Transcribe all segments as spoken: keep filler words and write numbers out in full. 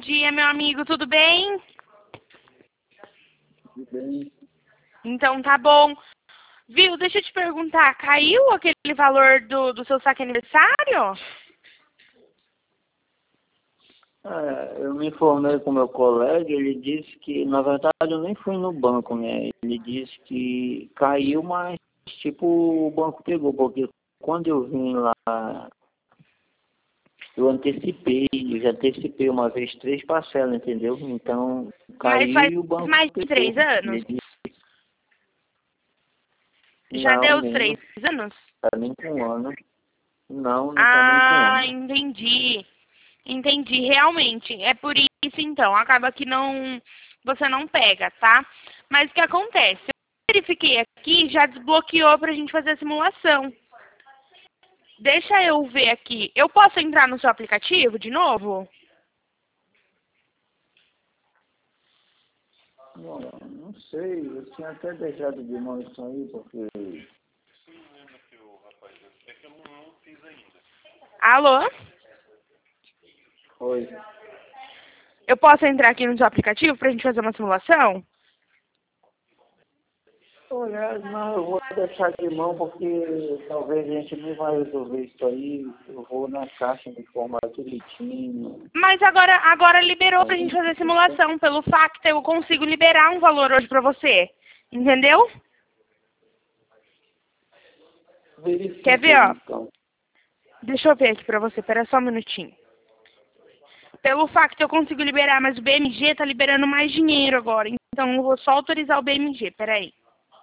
dia, meu amigo, tudo bem? Tudo bem. Então tá bom. Viu, deixa eu te perguntar, caiu aquele valor do, do seu saque aniversário? É, eu me informei com meu colega, ele disse que, na verdade, eu nem fui no banco, né? Ele disse que caiu, mas, tipo, o banco pegou, porque quando eu vim lá, eu antecipei, eu já antecipei uma vez três parcelas, entendeu? Então, Mas caiu faz e o banco mais de pegou. três anos? Ele disse, Já não, deu os três menos, anos? tá nem com um ano. Não, não tá nem com um Ah, ano. entendi. Entendi, realmente. É por isso, então. Acaba que não, você não pega, tá? Mas o que acontece? Eu verifiquei aqui, já desbloqueou pra gente fazer a simulação. Deixa eu ver aqui. Eu posso entrar no seu aplicativo de novo? Não, não sei, eu tinha até deixado de mão isso aí, porque... Alô? Foi. Eu posso entrar aqui no seu aplicativo pra gente fazer uma simulação? Olha, não, eu vou deixar de mão porque talvez a gente nem vai resolver isso aí. Eu vou na caixa me informar direitinho. Mas agora, agora liberou A pra gente gente fazer a simulação. Pelo facto, eu consigo liberar um valor hoje pra você. Entendeu? Quer verifica ver, aí, ó? então. Deixa eu ver aqui pra você. Pera só um minutinho. Pelo facto, eu consigo liberar, mas o B M G tá liberando mais dinheiro agora. Então, eu vou só autorizar o B M G. Pera aí.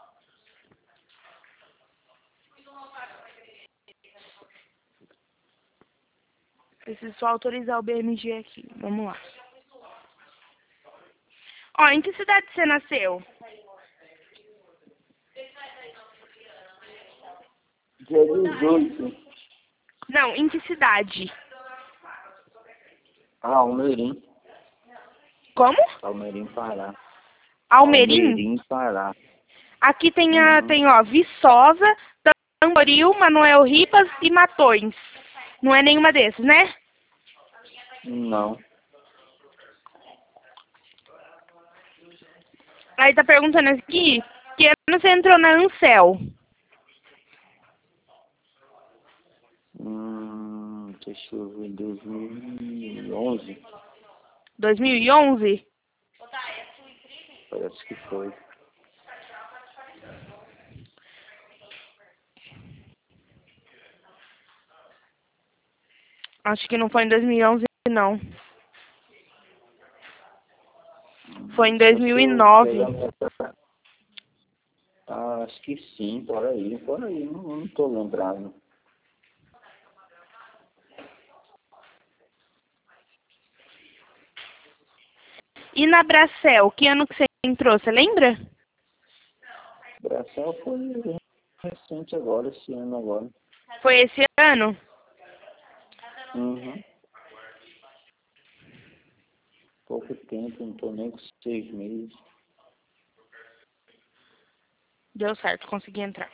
Preciso só autorizar o B M G aqui. Vamos lá. Ó, em que cidade você nasceu? Dia dezoito. Não, em que cidade? Ah, Almerim. Como? Almerim, Pará. Almerim? Almerim, Pará. Aqui tem, a, Uhum. tem ó, Viçosa, Tamboril, Manuel Ribas e Matões. Não é nenhuma desses, né? Não. Aí tá perguntando aqui, que ano você entrou na Ansel? Hum, deixa eu ver, dois mil e onze. dois mil e onze? Parece que foi. Acho que não foi em dois mil e onze, não. Foi em Só se eu dois mil e nove. pegar minha... Ah, acho que sim, por aí, por aí, não, não tô lembrado. E na Bracel, que ano que você entrou, você lembra? Braçal foi recente agora, esse ano agora. Foi esse ano? Uhum. Pouco tempo, não tô nem com seis meses. Deu certo, consegui entrar.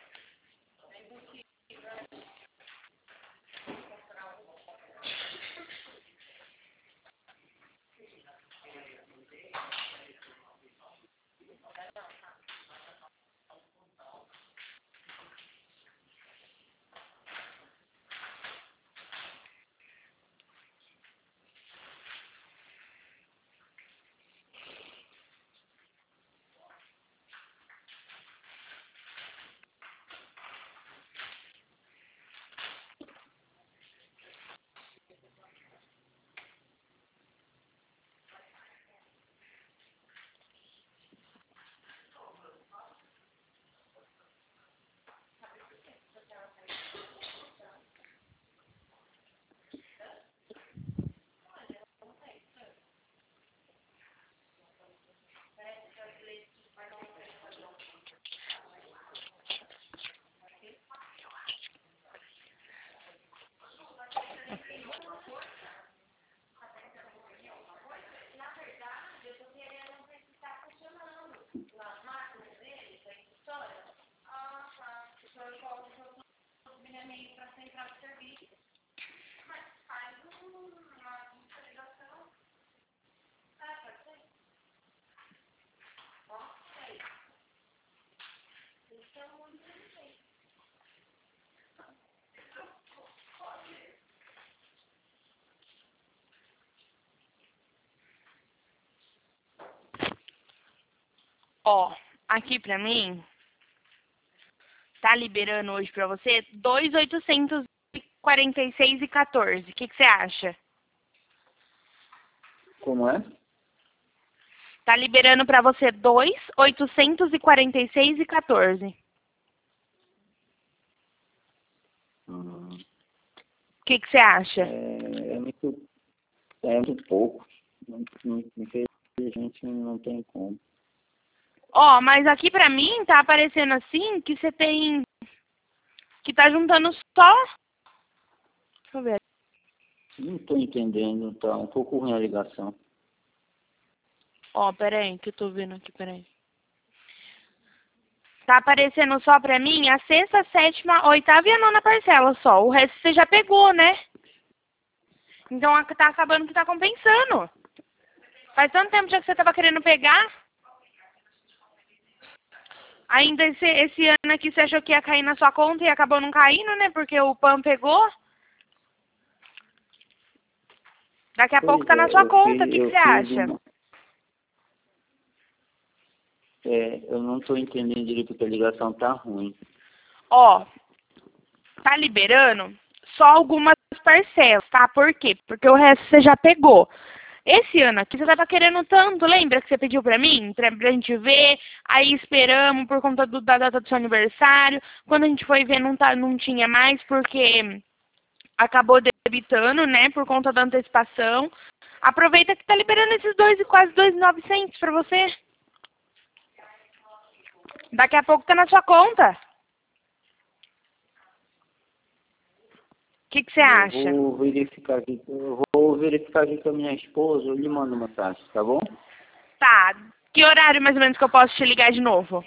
Ó, aqui pra mim, tá liberando hoje pra você dois mil oitocentos e quarenta e seis e quatorze. O que que você acha? Como é? Tá liberando pra você dois mil oitocentos e quarenta e seis e quatorze. Hum, O que que você acha? é, é, muito, é muito pouco. Muito, muito, infelizmente não tem como. Ó, mas aqui pra mim tá aparecendo assim que você tem... Que tá juntando só... Deixa eu ver. Não estou entendendo, tá um pouco ruim a ligação. Ó, peraí, que eu tô vendo aqui, peraí. Tá aparecendo só pra mim a sexta, sétima, oitava e a nona parcela só. O resto você já pegou, né? Então a- tá acabando que tá compensando. Faz tanto tempo já que você tava querendo pegar. Ainda esse, esse ano aqui você achou que ia cair na sua conta e acabou não caindo, né? Porque o P A M pegou. Daqui a pouco Pois tá na é, sua eu conta. O fiz, que, que eu você fiz acha? uma. É, eu não estou entendendo direito porque a ligação tá ruim. Ó, tá liberando só algumas parcelas, tá? Por quê? Porque o resto você já pegou. Esse ano aqui você tava querendo tanto, lembra que você pediu pra mim? Pra, pra gente ver, aí esperamos por conta do, da data do seu aniversário. Quando a gente foi ver, não, tá, não tinha mais, porque acabou debitando, né? Por conta da antecipação. Aproveita que tá liberando esses dois e quase dois mil e novecentos pra você. Daqui a pouco tá na sua conta. O que, que você Eu acha? vou verificar aqui, eu vou verificar aqui com a minha esposa, eu lhe mando mensagem, tá bom? Tá. Que horário mais ou menos que eu posso te ligar de novo?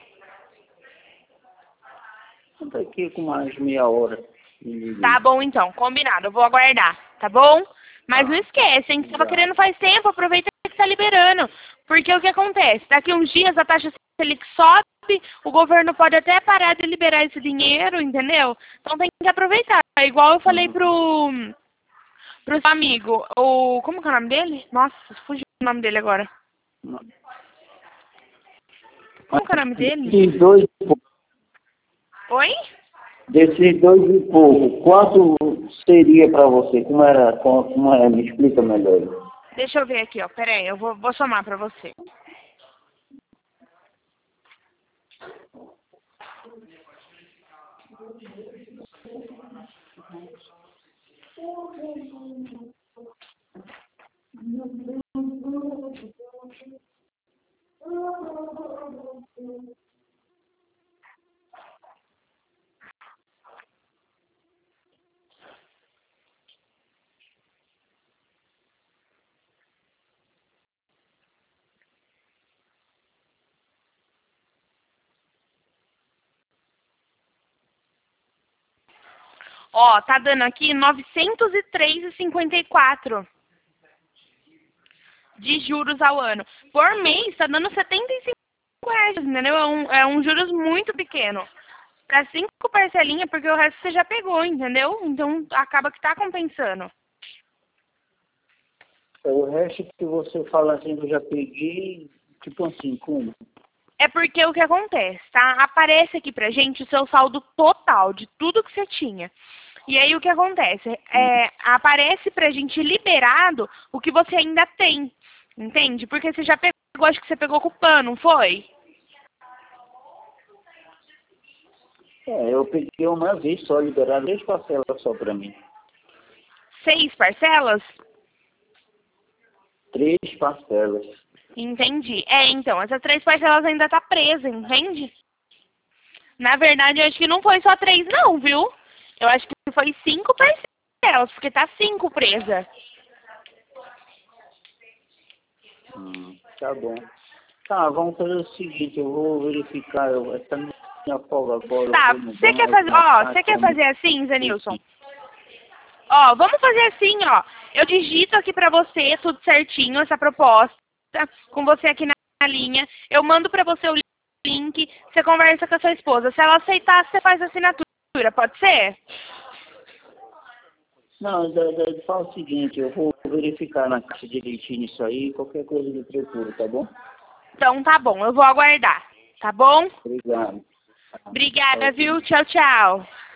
Daqui com mais meia hora. Me liga Tá aí. bom então, combinado. Eu vou aguardar, tá bom? Mas não Tá. esquece, hein? Que você tava Obrigado. querendo faz tempo, aproveita que tá liberando. Porque o que acontece? Daqui uns dias a taxa Selic sobe, o governo pode até parar de liberar esse dinheiro, entendeu? Então tem que aproveitar. É igual eu falei Uhum. pro, pro seu amigo, o... Como que é o nome dele? Nossa, fugiu o nome dele agora. Como que é o nome dele? Desses dois, Oi? desses dois e pouco, quanto seria para você? Como era? Como, como é? Me explica melhor. Deixa eu ver aqui, ó. Pera aí, eu vou, vou somar pra você. Ó, tá dando aqui novecentos e três e cinquenta e quatro de juros ao ano. Por mês, tá dando setenta e cinco reais, entendeu? É um, é um juros muito pequeno. Pra cinco parcelinhas, porque o resto você já pegou, entendeu? Então acaba que tá compensando. O resto que você fala assim, eu já peguei, tipo assim, como? É porque o que acontece, tá? Aparece aqui pra gente o seu saldo total de tudo que você tinha. E aí o que acontece? É, aparece pra gente liberado o que você ainda tem. Entende? Porque você já pegou, acho que você pegou com o P A N, não foi? É, eu peguei uma vez só, liberado três parcelas só para mim. Seis parcelas? Três parcelas. Entendi. É, então, essas três parcelas ainda tá presa, entende? Na verdade, eu acho que não foi só três não, viu? Eu acho que foi cinco parcelas, porque tá cinco presa. Hum, tá bom. Tá, vamos fazer o seguinte, eu vou verificar, eu, essa minha folga agora, eu Tá, vou no você quer banco, fazer, mais ó, você tarde, quer como fazer assim, Zenilson? Ó, vamos fazer assim, ó. Eu digito aqui pra você tudo certinho, essa proposta, com você aqui na linha. Eu mando pra você o link, você conversa com a sua esposa. Se ela aceitar, você faz a assinatura, pode ser? Não, da- da- fala o seguinte, eu vou verificar na caixa direitinho isso aí, qualquer coisa eu procuro, tá bom? Então tá bom, eu vou aguardar, tá bom? Obrigado. Obrigada, viu? Tchau, tchau.